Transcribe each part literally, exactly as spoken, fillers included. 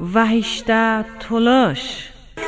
وحشته تلاش.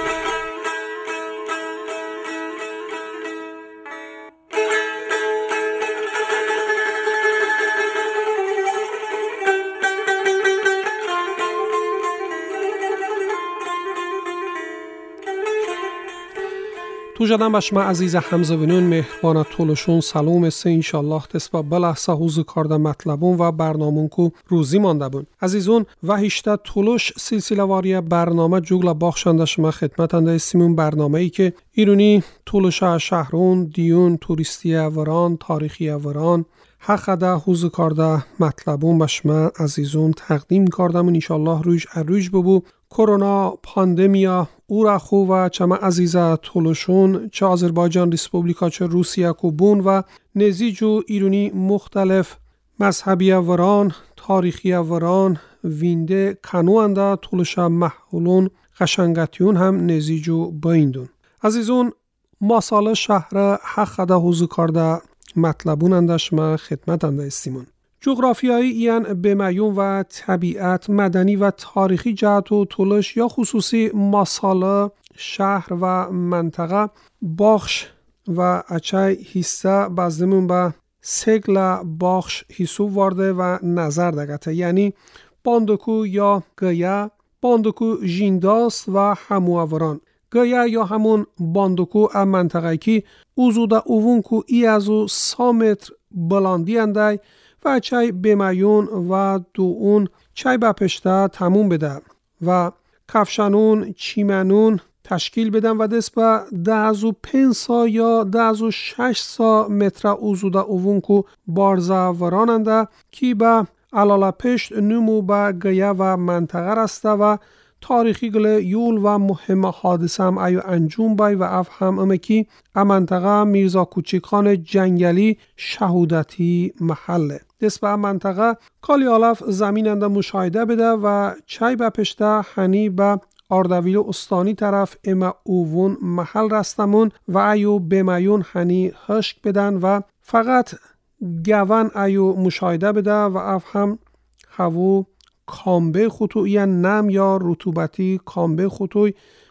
تو جدن بشما عزیز همزوینون مهربان تولشون سلام است انشالله تسبا بلحظه حوزو کارده مطلبون و برنامون کو روزی مانده بون. عزیزون و هشته تولش سلسله واری برنامه جوگل باخشنده شما خدمتنده استیمون برنامه ای که ایرونی تولش شهرون، دیون، توریستی وران، تاریخی وران حق ده حوزو کارده مطلبون بشما عزیزون تقدیم کردم انشالله رویش ارویج ببو کرونا پاندمیا او را خوب و چما عزیزه تولشون چه آذربایجان ریسپوبلیکا چه روسیه کوبون و نزیج و ایرونی مختلف مذهبی وران تاریخی وران وینده کنوانده تولش محولون قشنگتیون هم نزیج و بایندون. عزیزون ماسال شهر حق ده حوزو کرده مطلبون اندش ما خدمت انده استیمون. جغرافیایی این بمیون و طبیعت مدنی و تاریخی جهت و تولش یا خصوصی ماساله شهر و منطقه باخش و اچای حصه بازدمون به سگل باخش حسو وارده و نظر دگته یعنی باندکو یا گیا باندکو جینداست و همووران گیا یا همون باندکو ام منطقه کی اوزوده اوون کو ای ازو سا متر بلاندی انده و چای بمیون و دو اون چای بپشته تموم بده و کفشنون چیمنون تشکیل بدن و دست به ده ازو پین سا یا ده ازو شش سا متر اوزوده اوون کو بارزه وراننده کی به علاله پشت نمو به گیه و منطقه رسته و تاریخی گل یول و مهم حادثه هم ایو انجوم بای و اف هم امکی منطقه میرزا کوچیکان جنگلی شهودتی محله. دست به منطقه کالی آلف زمین انده مشاهده بده و چای بپشته هنی به اردویل استانی طرف اما اوون محل رستمون و ایو بمیون هنی هشک بدن و فقط گوان ایو مشاهده بده و اف هم هوو کامبه خطوی نم یا رطوبتی کامبه خطوی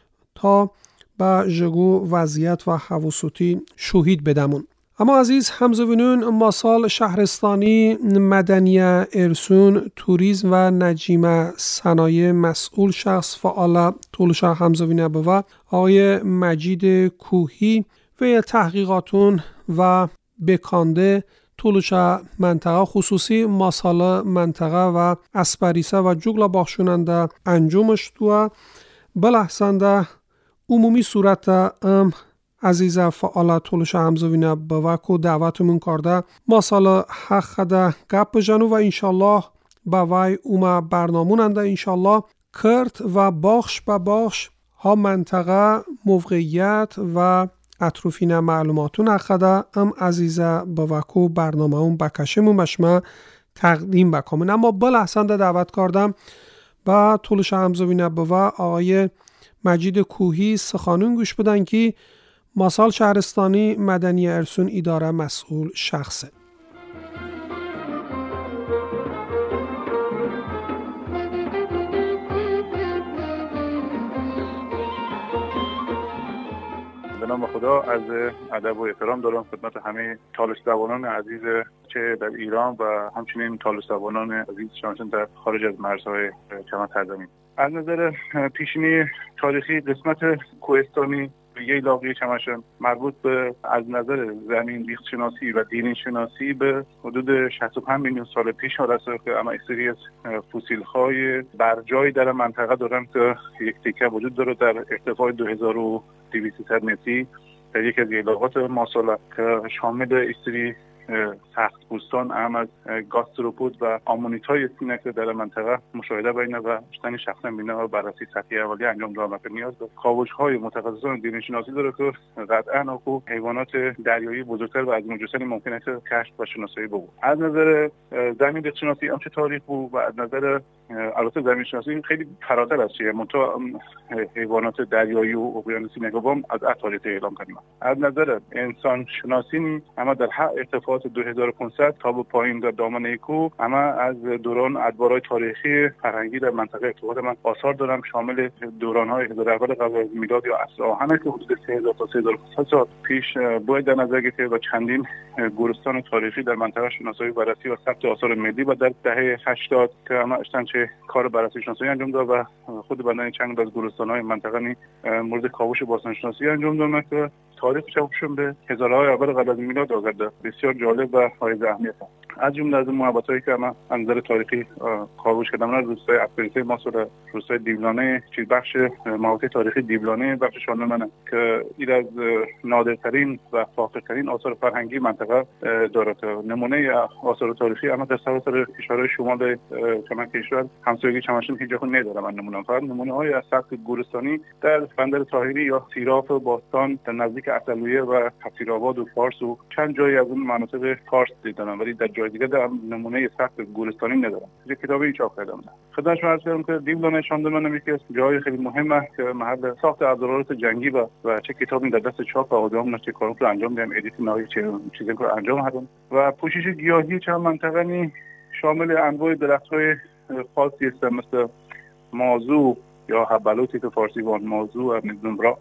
تا با جگو وضعیت و هواسوتی شوهید بدمون. اما عزیز همزوینون ماسال شهرستانی مدنی ارسون توریسم و نجیم صنایع مسئول شخص فعال تولش همزوینه بوا آقای مجید کوهی و تحقیقاتون و بکانده تولش منطقه خصوصی ماسال منطقه و اسپریسه و جوگلا باخشوننده انجامش دو بلحسنده عمومی صورت ام عزیز فعال تولش همزوینه بوکو دعوتمون کرده ماسال حق ده گپ جنو و انشالله بوای اوما برناموننده انشالله کرد و باخش با باخش ها منطقه موقعیت و اطروفین معلوماتون اخده ام عزیزه بوکو برنامه اون بکشمون بشما تقدیم بکنم. اما بلحسنده دعوت کردم با تولش همزوینه بوا آقای مجید کوهی سخانون گوش بدن که ماسال شهرستانی مدنی ارسون اداره مسئول شخصه. به نام خدا از ادب و احترام دارم خدمت همه تالش زبانان عزیز چه در ایران و همچنین تالش زبانان عزیز شامشون در خارج از مرزهای چمن سرزمین. از نظر پیشینی تاریخی قسمت کوهستانی ییلاقی چمنشان مربوط به از نظر زمین ریخت شناسی و دینی شناسی به حدود شصت و پنج میلیون سال پیش هست که اما سری از فسیل های برجایی در منطقه دارن که یک تکه وجود داره در ارتفاع دو هزار و دویست متری در یک از ییلاقات ماساله که شامل استری سخت پوستان اهم از گاستروپود و آمونیتای سینه که در منطقه مشاهده بینه و شتن شخصا بینه و بررسی سطحی اولیه انجام دادن که نیاز به کاوش‌های متخصصان دینی شناسی داره که قطعاً اكو حیوانات دریایی بزرگتر و از موجوداتی ممکنه که کشف و شناسایی بود. از نظر زمین ریخت شناسی هم چه تاریخ بود و از نظر البته زمین شناسی خیلی فراتر از چیه منتها حیوانات دریایی و اقیانوسی نگاه از تاریخ اعلام کنیم. از نظر انسان شناسی اما در هر ارتفاع ارتفاعات دو هزار و پانصد تا به پایین در دامنه کوه همه از دوران ادوارهای تاریخی فرهنگی در منطقه ارتباط من آثار دارم، شامل دوران‌های هزار اول قبل از میلاد یا عصر آهن که حدود سه هزار تا سه هزار و پانصد سال پیش باید در نظر گرفته و چندین گورستان تاریخی در منطقه شناسایی بررسی و ثبت آثار ملی و در دهه هشتاد که همه چه کار بررسی شناسایی انجام داد و خود بندن چند از گورستان‌های منطقه نی مورد کاوش باستانشناسی انجام داد که تاریخ چاپشون به هزارهای اول قبل از میلاد آورده. بسیار جالب و حائز اهمیت است. از جمله از محبتایی که من از نظر تاریخی کاوش کردم در روستای اپریسه ماسور، روستای دیبلانه، چیز بخش محوطه تاریخی دیبلانه بخش شانه منه که این از نادرترین و فاخرترین آثار فرهنگی منطقه دارد. نمونه آثار تاریخی اما در سراسر کشورهای شمال چمن کشور همسایگی چمنشان هیچ جا نداره. من نمونه فقط نمونه های از سبک گورستانی در بندر طاهری یا سیراف باستان در نزدیک اصلویه و حصیرآباد و فارس و چند جایی از اون مناطق فارس دیدم، ولی در جای دیگه در نمونه سبک گورستانی ندارم. یک کتابی چاپ کردم. خدمت شما عرض کنم که دیبلانه شاندرمن یکی از جای خیلی مهمه که محل ساخت ابزارات جنگی و و چه کتابی در دست چاپ و آدم نشه کارو رو انجام میدم، ادیت نهایی چه چیزی رو انجام دادم و پوشش گیاهی چند منطقه نی شامل انواع درخت‌های خاصی است مثل مازو یا حبلوتی که فارسی وان مازو میدونم را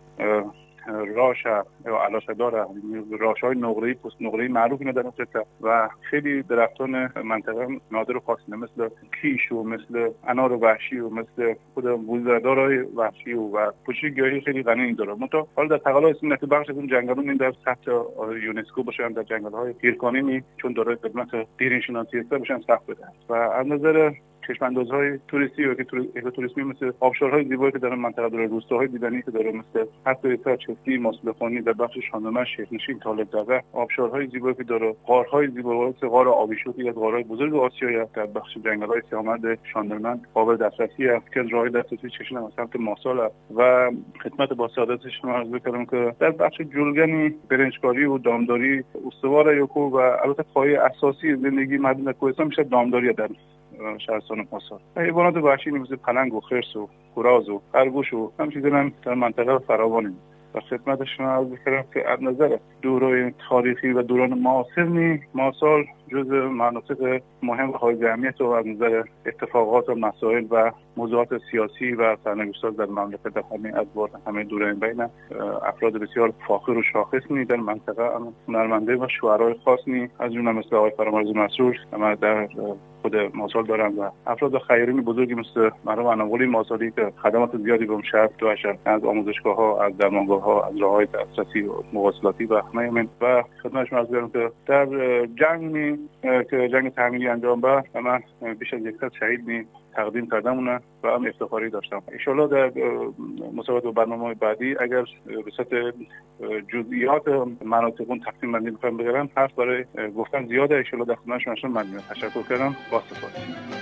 راش یا علاشه داره، راش های نقره‌ای پوست نقره‌ای معروف اینا در منطقه و خیلی درختان منطقه نادر و خاصه مثل کیش و مثل انار وحشی و مثل خود گلزردارای وحشی و, و پوشش گیاهی خیلی غنی داره. منتها حالا در تقاضا است که بخش از اون جنگلون این در سطح یونسکو باشن، در جنگل‌های هیرکانی چون داره خدمت دیرینشناسی است باشن سخت بده و از نظر چشم‌اندازهای توریستی و که توریسمی مثل آبشارهای زیبایی که در منطقه داره، روستاهای دیدنی که داره مثل حتی چستی ماسلخانی در بخش شاندرمن، شیخ‌نشین، طالب دره، آبشارهای زیبایی که داره، غارهای زیبایی مثل غار آبیشوتی از غارهای بزرگ آسیا در بخش جنگل‌های سیامرد شاندرمن قابل دسترسی است که راه دسترسی چشم از سمت ماسال است. و خدمت با سعادت شما عرض می‌کنم که در بخش جلگنی، برنجکاری و دامداری استوار یوکو و البته پایه اساسی زندگی مردم کوهستان میشه دامداری در شهرستان ماسال. حیوانات وحشی مثل پلنگ و خرس و گراز و خرگوش و همین چیزا در منطقه فراوانه. و خدمت شما عرض می‌کنم که از نظر دوران تاریخی و دوران معاصر نی ماسال جزء مناطق مهم و حائز اهمیت و از نظر اتفاقات و مسائل و موضوعات سیاسی و سرنوشت‌ساز در مملکت در همه ادوار همه دوران بین افراد بسیار فاخر و شاخص نی در منطقه هنرمنده و شاعرای خاص نی از جمله مثل آقای فرامرز مسرور اما در خود ماسال دارم و افراد خیرین بزرگی مثل مرحوم انوری ماسالی که خدمات زیادی به شهر داشتن، از آموزشگاه‌ها، از درمانگاه‌ها، از راه‌های دسترسی و مواصلاتی و همین و خدمت شما عرض می‌کنم که در جنگ که جنگ تحمیلی انجام به من بیش از صد شهید می تقدیم کردم اونه و هم افتخاری داشتم. ان شاءالله در مسابقات و برنامه‌های بعدی اگر به صورت جزئیات مناطق اون تقسیم بندی بکنم بگیرم حرف برای گفتن زیاده. ان شاءالله در خدمت شما من تشکر کردم. با سپاس.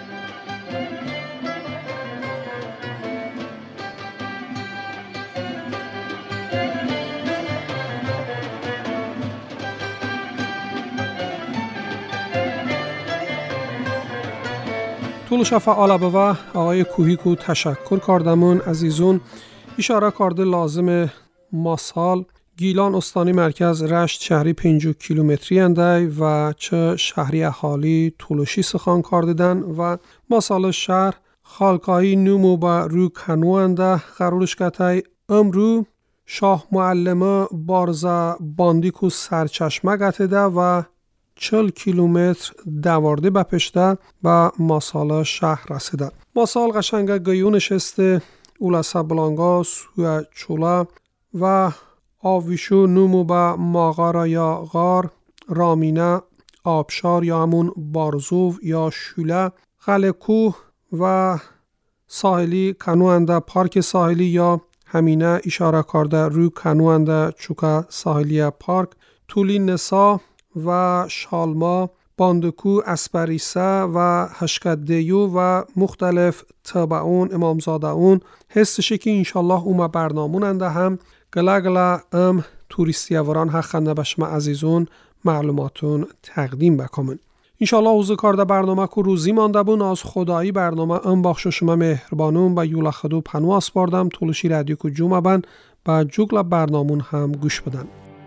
طول فعال و آقای کوهیکو تشکر کردمون عزیزون اشاره کرده لازم ماسال گیلان استانی مرکز رشت شهری پنجاه کیلومتری انده و چه شهری اهالی طولشی سخن کردن و ماسال شهر خالقایی نومو با رو کنو انده قرارش کتای امرو شاه معلمه بارزا باندیکو سرچشمه گتده و چهل کیلومتر دوارده بپشته و ماسال شهر رسیده. ماسال قشنگه گیو نشسته اولاسا بلانگا سوی چولا و آویشو نومو با ماغارا یا غار رامینه آبشار یا همون بارزوو یا شوله غلکوه و ساحلی کنوانده پارک ساحلی یا همینه اشاره کرده روی کنوانده چوکا ساحلی پارک طولی نسا و شالما باندکو اسپریسه و هشکدیو و مختلف تبعون امامزاده اون حسشه که انشالله اومه برنامون انده هم گله گله ام توریستی وران حقنده بشم عزیزون معلوماتون تقدیم بکنم. انشالله اوزه کارده برنامه که روزی مانده بون از خدایی برنامه ام بخششمه مهربانون با یولا خدو پنواس باردم طولشی رادیو که جومه بن با جوگل برنامون هم گوش بدن.